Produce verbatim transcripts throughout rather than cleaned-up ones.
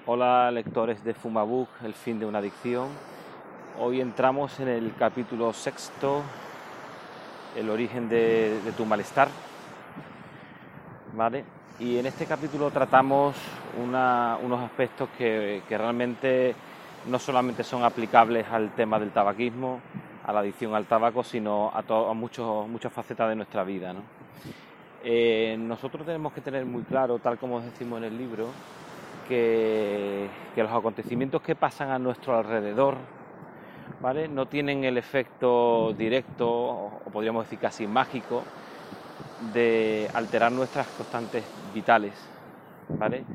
Hola lectores de Fumabook, el fin de una adicción. Hoy entramos en el capítulo sexto, el origen de, de tu malestar, ¿vale? Y en este capítulo tratamos una, unos aspectos que, que realmente no solamente son aplicables al tema del tabaquismo, a la adicción al tabaco, sino a, to, a muchos, muchas facetas de nuestra vida, ¿no? Eh, nosotros tenemos que tener muy claro, tal como decimos en el libro, que, que los acontecimientos que pasan a nuestro alrededor, ¿vale?, no tienen el efecto directo, o, o podríamos decir casi mágico, de alterar nuestras constantes vitales, ¿vale?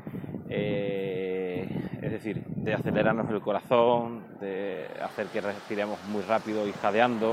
Eh, es decir, de acelerarnos el corazón, de hacer que respiremos muy rápido y jadeando,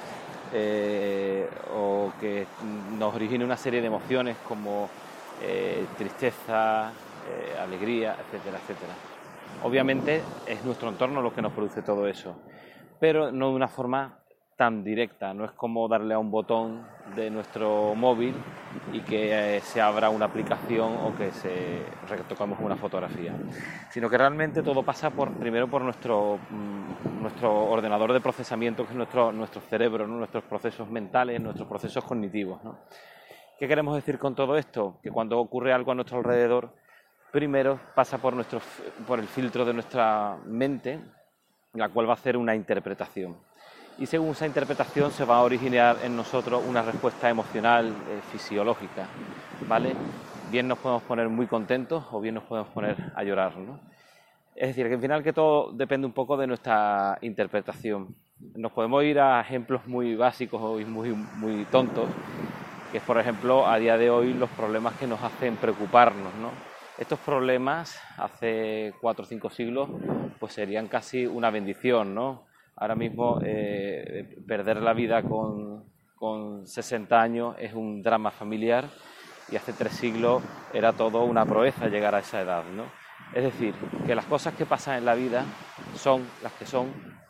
eh, o que nos origine una serie de emociones como eh, tristeza, eh, alegría, etcétera, etcétera. Obviamente es nuestro entorno lo que nos produce todo eso, pero no de una forma tan directa. No es como darle a un botón de nuestro móvil y que eh, se abra una aplicación o que se retocamos una fotografía, sino que realmente todo pasa por primero por nuestro, mmm, nuestro ordenador de procesamiento, que es nuestro, nuestro cerebro, ¿no?, nuestros procesos mentales, nuestros procesos cognitivos, ¿no? ¿Qué queremos decir con todo esto? Que cuando ocurre algo a nuestro alrededor, primero pasa por, nuestro, por el filtro de nuestra mente, la cual va a hacer una interpretación. Y según esa interpretación se va a originar en nosotros una respuesta emocional, eh, fisiológica, ¿vale? Bien nos podemos poner muy contentos o bien nos podemos poner a llorar, ¿no? Es decir, que al final que todo depende un poco de nuestra interpretación. Nos podemos ir a ejemplos muy básicos y muy, muy tontos, que es, por ejemplo, a día de hoy los problemas que nos hacen preocuparnos, ¿no? Estos problemas hace cuatro o cinco siglos pues serían casi una bendición, ¿no? Ahora mismo eh, perder la vida con, con sesenta años es un drama familiar y hace tres siglos era todo una proeza llegar a esa edad, ¿no? Es decir, que las cosas que pasan en la vida son las que son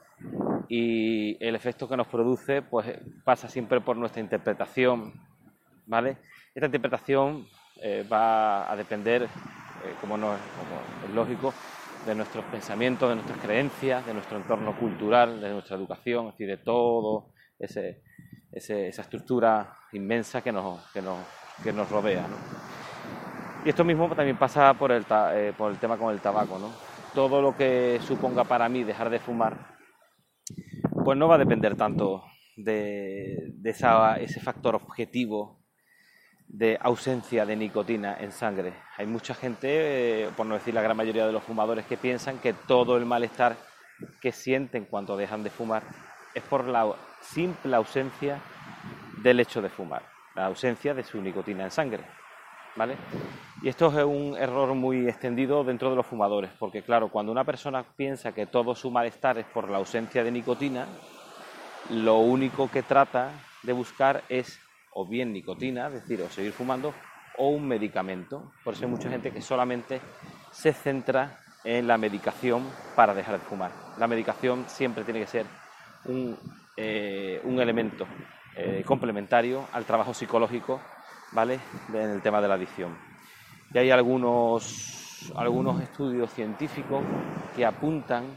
y el efecto que nos produce pues pasa siempre por nuestra interpretación, ¿vale? Esta interpretación eh, va a depender, eh, como, no, como es lógico, de nuestros pensamientos, de nuestras creencias, de nuestro entorno cultural, de nuestra educación, es decir, de todo ese, ese, esa estructura inmensa que nos, que nos, que nos rodea, ¿no? Y esto mismo también pasa por el, eh, por el tema con el tabaco, ¿no? Todo lo que suponga para mí dejar de fumar, pues no va a depender tanto de, de esa, ese factor objetivo de ausencia de nicotina en sangre. Hay mucha gente, eh, por no decir la gran mayoría de los fumadores, que piensan que todo el malestar que sienten cuando dejan de fumar es por la simple ausencia del hecho de fumar, la ausencia de su nicotina en sangre, ¿vale? Y esto es un error muy extendido dentro de los fumadores, porque claro, cuando una persona piensa que todo su malestar es por la ausencia de nicotina, lo único que trata de buscar es o bien nicotina, es decir, o seguir fumando, o un medicamento. Por eso hay mucha gente que solamente se centra en la medicación para dejar de fumar. La medicación siempre tiene que ser un, eh, un elemento eh, complementario al trabajo psicológico, ¿vale?, en el tema de la adicción. Y hay algunos, algunos estudios científicos que apuntan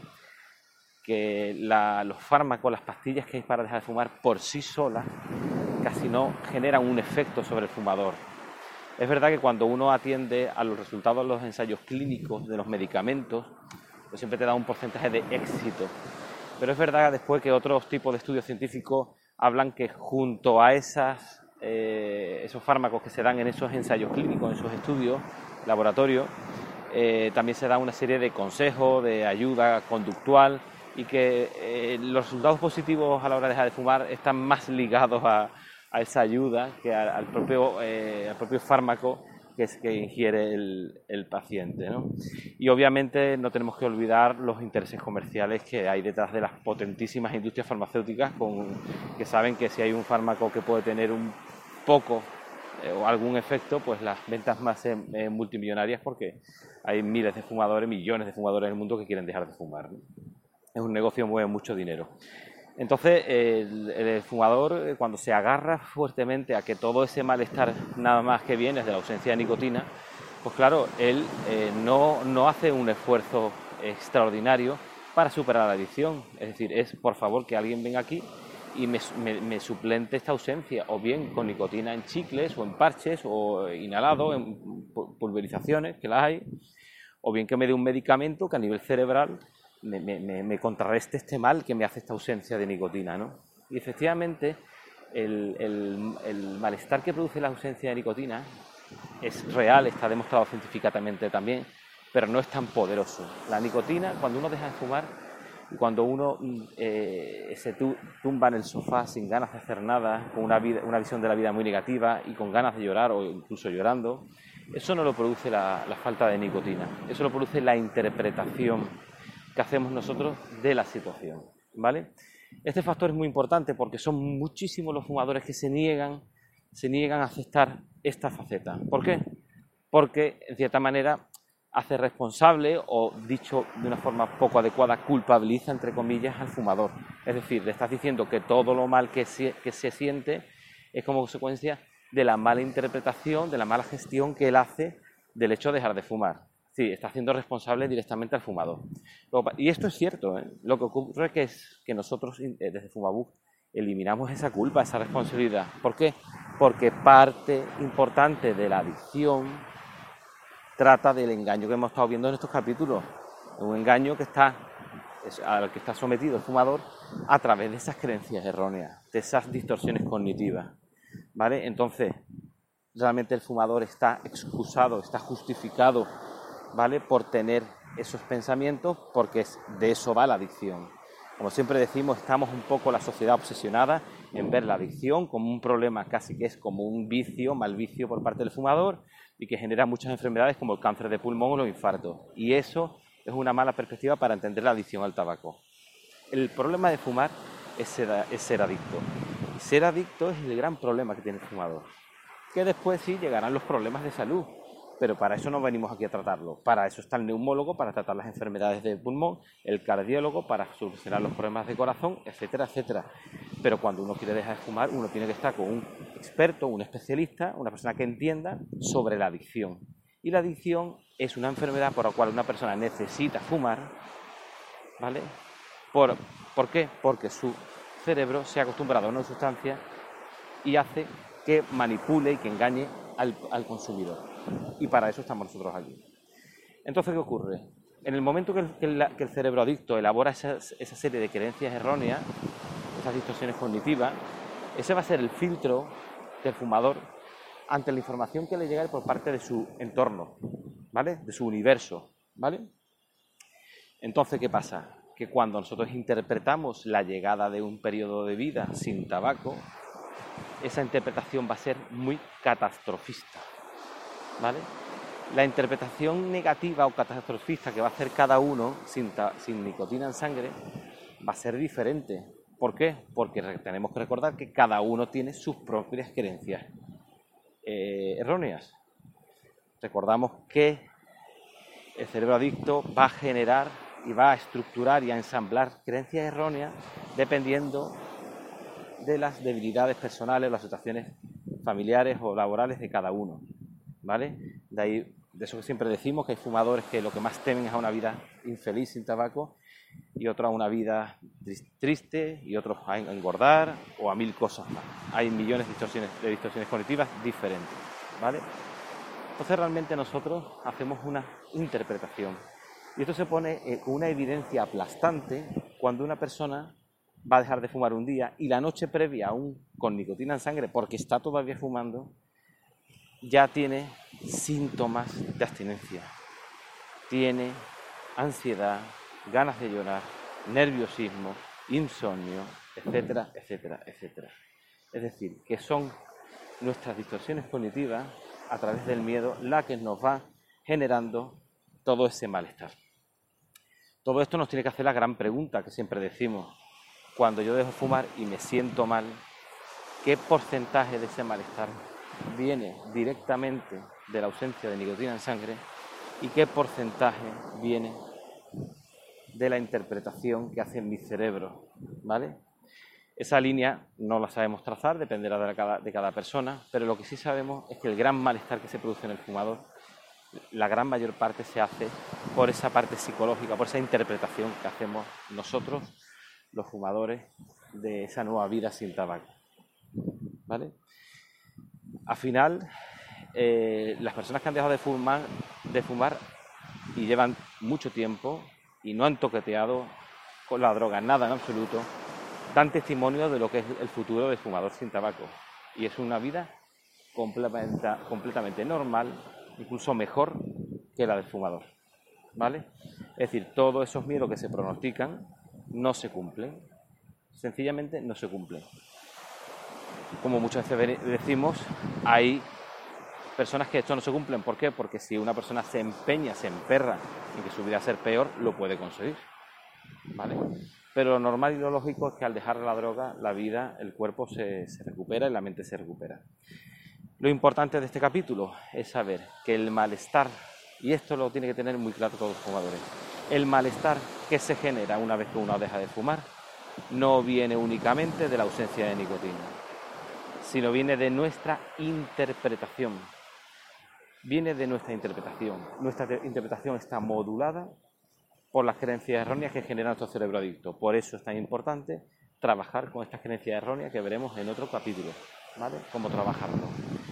que la, los fármacos, las pastillas que hay para dejar de fumar por sí solas casi no generan un efecto sobre el fumador. Es verdad que cuando uno atiende a los resultados de los ensayos clínicos de los medicamentos, pues siempre te da un porcentaje de éxito. Pero es verdad después que otros tipos de estudios científicos hablan que junto a esas, eh, esos fármacos que se dan en esos ensayos clínicos, en esos estudios, laboratorios, eh, también se da una serie de consejos, de ayuda conductual, y que eh, los resultados positivos a la hora de dejar de fumar están más ligados a, a esa ayuda que a, al, propio, eh, al propio fármaco que, es, que ingiere el, el paciente, ¿no? Y obviamente no tenemos que olvidar los intereses comerciales que hay detrás de las potentísimas industrias farmacéuticas con, que saben que si hay un fármaco que puede tener un poco eh, o algún efecto, pues las ventas más eh, multimillonarias, porque hay miles de fumadores, millones de fumadores en el mundo que quieren dejar de fumar, ¿no? Es un negocio que mueve mucho dinero. Entonces, el, el fumador, cuando se agarra fuertemente a que todo ese malestar nada más que viene de la ausencia de nicotina, Pues claro, él eh, no, no hace un esfuerzo extraordinario para superar la adicción. Es decir, es por favor que alguien venga aquí y me, me, me suplente esta ausencia, o bien con nicotina en chicles o en parches o inhalado, en pulverizaciones, que las hay, o bien que me dé un medicamento que a nivel cerebral me, me, me contrarreste este mal que me hace esta ausencia de nicotina, ¿no? Y efectivamente el, el, el malestar que produce la ausencia de nicotina es real, está demostrado científicamente también, pero no es tan poderoso. La nicotina, cuando uno deja de fumar y cuando uno eh, se tumba en el sofá sin ganas de hacer nada, con una, vida, una visión de la vida muy negativa y con ganas de llorar o incluso llorando, eso no lo produce la, la falta de nicotina, eso lo produce la interpretación que hacemos nosotros de la situación, ¿vale? Este factor es muy importante porque son muchísimos los fumadores que se niegan, se niegan a aceptar esta faceta. ¿Por qué? Porque, en cierta manera, hace responsable, o dicho de una forma poco adecuada, culpabiliza, entre comillas, al fumador. Es decir, le estás diciendo que todo lo mal que se, que se siente es como consecuencia de la mala interpretación, de la mala gestión que él hace del hecho de dejar de fumar. Sí, está haciendo responsable directamente al fumador. Y esto es cierto, ¿eh? Lo que ocurre que es que nosotros, desde Fumabús, eliminamos esa culpa, esa responsabilidad. ¿Por qué? Porque parte importante de la adicción trata del engaño que hemos estado viendo en estos capítulos. Un engaño que está, al que está sometido el fumador a través de esas creencias erróneas, de esas distorsiones cognitivas, ¿vale? Entonces, realmente el fumador está excusado, está justificado, ¿vale?, por tener esos pensamientos, porque de eso va la adicción. Como siempre decimos, estamos un poco la sociedad obsesionada en ver la adicción como un problema, casi que es como un vicio, mal vicio por parte del fumador, y que genera muchas enfermedades como el cáncer de pulmón o los infartos. Y eso es una mala perspectiva para entender la adicción al tabaco. El problema de fumar es ser, es ser adicto. Y ser adicto es el gran problema que tiene el fumador. Que después sí llegarán los problemas de salud, pero para eso no venimos aquí a tratarlo. Para eso está el neumólogo, para tratar las enfermedades del pulmón, el cardiólogo para solucionar los problemas de corazón, etcétera, etcétera. Pero cuando uno quiere dejar de fumar, uno tiene que estar con un experto, un especialista, una persona que entienda sobre la adicción. Y la adicción es una enfermedad por la cual una persona necesita fumar, ¿vale? ¿Por, ¿por qué? Porque su cerebro se ha acostumbrado a una sustancia y hace que manipule y que engañe al, al consumidor. Y para eso estamos nosotros aquí. Entonces, ¿qué ocurre? En el momento que el, que el, que el cerebro adicto elabora esa, esa serie de creencias erróneas, esas distorsiones cognitivas, ese va a ser el filtro del fumador ante la información que le llega por parte de su entorno, ¿vale?, de su universo, ¿vale? Entonces, ¿qué pasa? Que cuando nosotros interpretamos la llegada de un periodo de vida sin tabaco, esa interpretación va a ser muy catastrofista, ¿vale? La interpretación negativa o catastrofista que va a hacer cada uno sin, sin nicotina en sangre va a ser diferente. ¿Por qué? Porque tenemos que recordar que cada uno tiene sus propias creencias eh, erróneas. Recordamos que el cerebro adicto va a generar y va a estructurar y a ensamblar creencias erróneas dependiendo de las debilidades personales o las situaciones familiares o laborales de cada uno, ¿vale? De ahí, de eso que siempre decimos, que hay fumadores que lo que más temen es a una vida infeliz sin tabaco, y otros a una vida triste, y otros a engordar o a mil cosas más. Hay millones de distorsiones, de distorsiones cognitivas diferentes, ¿vale? Entonces realmente nosotros hacemos una interpretación, y esto se pone en una evidencia aplastante cuando una persona va a dejar de fumar un día y la noche previa, aún con nicotina en sangre, porque está todavía fumando, ya tiene síntomas de abstinencia. Tiene ansiedad, ganas de llorar, nerviosismo, insomnio, etcétera, etcétera, etcétera. Es decir, que son nuestras distorsiones cognitivas a través del miedo la que nos va generando todo ese malestar. Todo esto nos tiene que hacer la gran pregunta que siempre decimos: cuando yo dejo de fumar y me siento mal, ¿qué porcentaje de ese malestar viene directamente de la ausencia de nicotina en sangre y qué porcentaje viene de la interpretación que hace mi cerebro, ¿vale? Esa línea no la sabemos trazar, dependerá de cada, de cada persona, pero lo que sí sabemos es que el gran malestar que se produce en el fumador la gran mayor parte se hace por esa parte psicológica, por esa interpretación que hacemos nosotros, los fumadores, de esa nueva vida sin tabaco, ¿vale? Al final, eh, las personas que han dejado de fumar, de fumar y llevan mucho tiempo y no han toqueteado con la droga, nada en absoluto, dan testimonio de lo que es el futuro del fumador sin tabaco. Y es una vida completamente, completamente normal, incluso mejor que la del fumador, ¿vale? Es decir, todos esos miedos que se pronostican no se cumplen, sencillamente no se cumplen. Como muchas veces decimos, hay personas que esto no se cumplen. ¿Por qué? Porque si una persona se empeña, se emperra en que su vida va a ser peor, lo puede conseguir, ¿vale? Pero lo normal y lo lógico es que al dejar la droga, la vida, el cuerpo se, se recupera y la mente se recupera. Lo importante de este capítulo es saber que el malestar, y esto lo tiene que tener muy claro todos los fumadores, el malestar que se genera una vez que uno deja de fumar no viene únicamente de la ausencia de nicotina, sino viene de nuestra interpretación. Viene de nuestra interpretación. Nuestra interpretación está modulada por las creencias erróneas que genera nuestro cerebro adicto. Por eso es tan importante trabajar con estas creencias erróneas que veremos en otro capítulo, ¿vale? Cómo trabajarlo.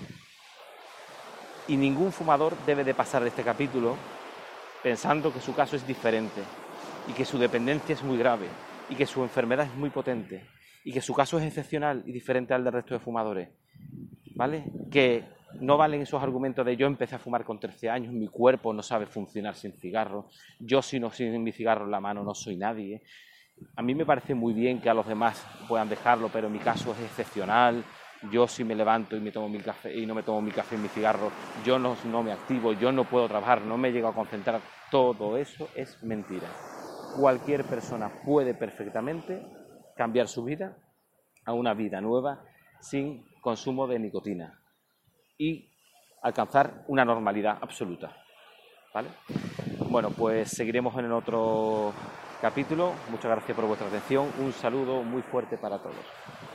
Y ningún fumador debe de pasar de este capítulo pensando que su caso es diferente y que su dependencia es muy grave y que su enfermedad es muy potente y que su caso es excepcional y diferente al del resto de fumadores, ¿vale? Que no valen esos argumentos de yo empecé a fumar con trece años, mi cuerpo no sabe funcionar sin cigarro, yo si no sin mi cigarro en la mano no soy nadie. A mí me parece muy bien que a los demás puedan dejarlo, pero mi caso es excepcional. Yo si me levanto y me tomo mi café y no me tomo mi café y mi cigarro, yo no, no me activo, yo no puedo trabajar, no me llego a concentrar. Todo eso es mentira. Cualquier persona puede perfectamente cambiar su vida a una vida nueva sin consumo de nicotina y alcanzar una normalidad absoluta, ¿vale? Bueno, pues seguiremos en el otro capítulo. Muchas gracias por vuestra atención. Un saludo muy fuerte para todos.